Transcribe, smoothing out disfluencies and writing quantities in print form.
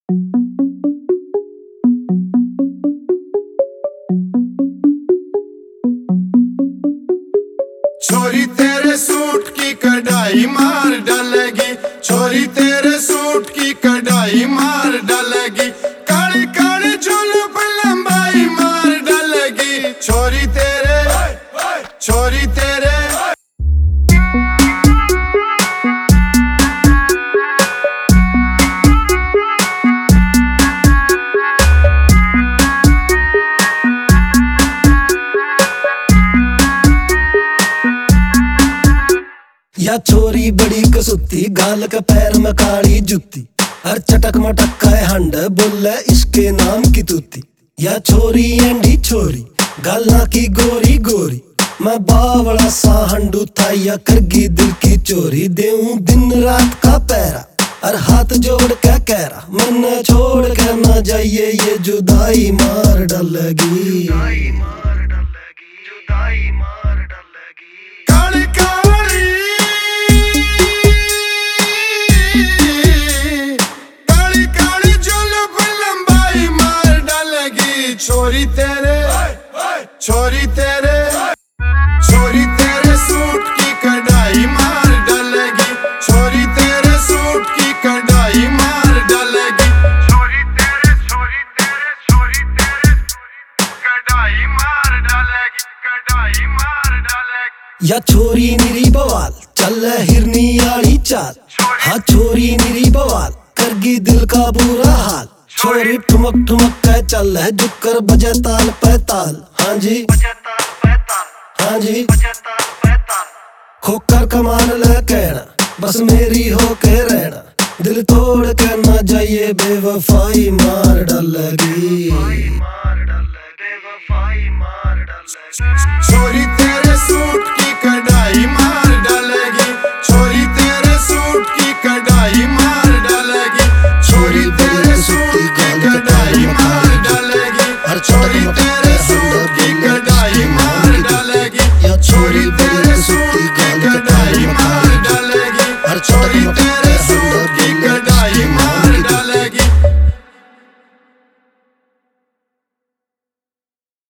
छोरी तेरे सूट की कढ़ाई मार डालेगी, छोरी तेरे सूट की कढ़ाई मार डालेगी, काली काली जुल्फ लंबाई मार डालेगी, छोरी तेरे छोरी तेरे। या छोरी बड़ी कसुती, गाल के पैर में काली जुत्ती, हर चटक मटक का हंड बोले इसके नाम की तूती। या छोरी एंडी छोरी, गाला की गोरी गोरी, मैं बावड़ा सा हंडू था या करगी दिल की चोरी। देऊं दिन रात का पैरा और हाथ जोड़ के कह रहा, मन छोड़ के ना जाइए ये जुदाई मार डालेगी। काली काली काली काली जुल्फ लंबाई मार डालेगी, छोरी तेरे छोरी तेरे। छोरी तेरे सूट की कढ़ाई मार डालेगी, छोरी तेरे सूट की कढ़ाई मार डालेगी, छोरी तेरे कढ़ाई मार डालेगी, कढ़ाई मार डालेगी। या छोरी निरी बवाल, चल हिरनी आली चाल, हाँ छोरी निरी बवाल, करगी दिल का बुरा हाल। छोरी ठुमक ठुमक के चल है, झुककर बजे ताल पे ताल, हाँ जी हाँ जी। खोकर कमान ले कहना, बस मेरी हो के रहना, दिल तोड़ के ना जाइए बेवफाई मार डालेगी। छोरी तेरे सूट